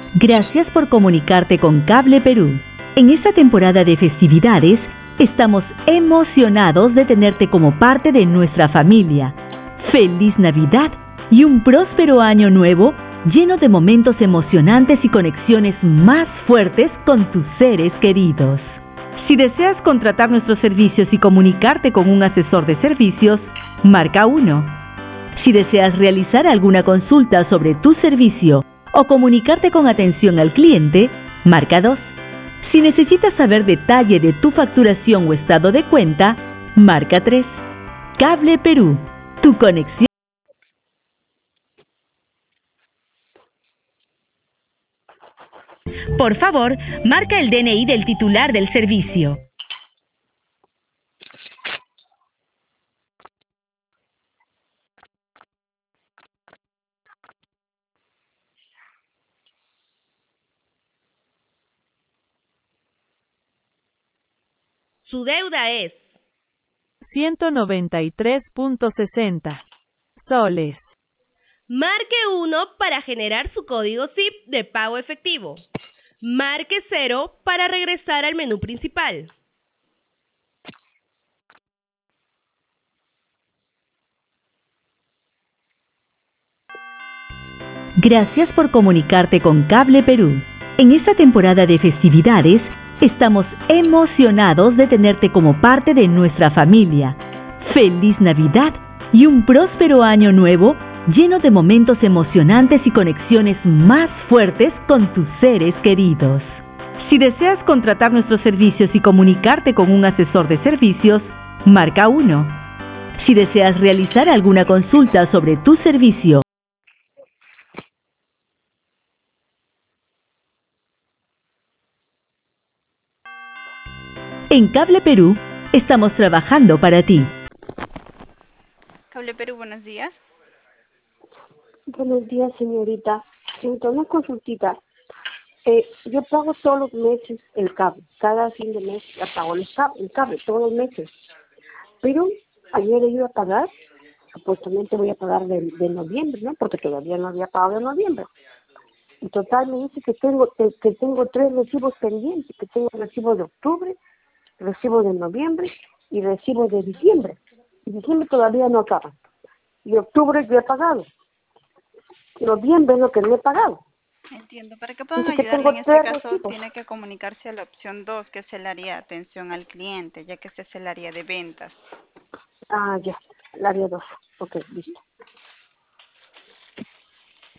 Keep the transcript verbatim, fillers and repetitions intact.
Gracias por comunicarte con Cable Perú. En esta temporada de festividades, estamos emocionados de tenerte como parte de nuestra familia. ¡Feliz Navidad y un próspero año nuevo lleno de momentos emocionantes y conexiones más fuertes con tus seres queridos! Si deseas contratar nuestros servicios y comunicarte con un asesor de servicios, marca uno. Si deseas realizar alguna consulta sobre tu servicio o comunicarte con atención al cliente, marca dos. Si necesitas saber detalle de tu facturación o estado de cuenta, marca tres. Cable Perú, tu conexión. Por favor, marca el D N I del titular del servicio. Su deuda es ciento noventa y tres punto sesenta soles. Marque uno para generar su código S I P de pago efectivo. Marque cero para regresar al menú principal. Gracias por comunicarte con Cable Perú. En esta temporada de festividades, estamos emocionados de tenerte como parte de nuestra familia. ¡Feliz Navidad y un próspero año nuevo lleno de momentos emocionantes y conexiones más fuertes con tus seres queridos! Si deseas contratar nuestros servicios y comunicarte con un asesor de servicios, marca uno. Si deseas realizar alguna consulta sobre tu servicio, en Cable Perú, estamos trabajando para ti. Cable Perú, buenos días. Buenos días, señorita. Señorita, una consultita. Eh, yo pago todos los meses el cable. Cada fin de mes ya pago el cable, el cable todos los meses. Pero ayer he ido a pagar, supuestamente voy a pagar de, de noviembre, ¿no? Porque todavía no había pagado de noviembre. En total me dice que tengo que, que tengo tres recibos pendientes, que tengo recibo de octubre, recibo de noviembre y recibo de diciembre. Y diciembre todavía no acaba. Y octubre yo he pagado. Noviembre es lo que no he pagado. Entiendo. Para que puedan Dice que ayudarle tengo en este tres caso, recibos. tiene que comunicarse a la opción dos, que es el área de atención al cliente, ya que este es el área de ventas. Ah, ya, el área dos. Ok, listo.